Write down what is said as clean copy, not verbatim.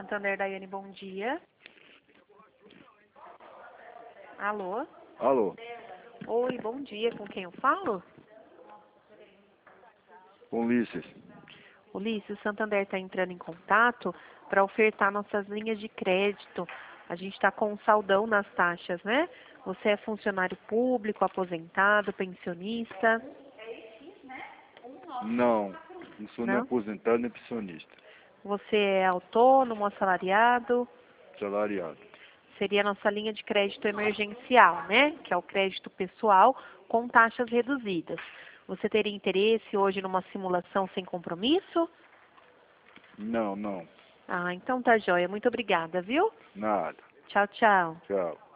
Santander, Daiane, bom dia. Alô? Alô, Oi, bom dia. Com quem eu falo? Ulisses. Ulisses, o Santander está entrando em contato para ofertar nossas linhas de crédito. A gente está com um saldão nas taxas, né? Você é funcionário público, aposentado, pensionista? Não sou nem Não? aposentado nem pensionista. Você é autônomo, assalariado? Salariado. Seria a nossa linha de crédito emergencial, né? Que é o crédito pessoal com taxas reduzidas. Você teria interesse hoje numa simulação sem compromisso? Não. Ah, então tá joia. Muito obrigada, viu? Nada. Tchau, tchau. Tchau.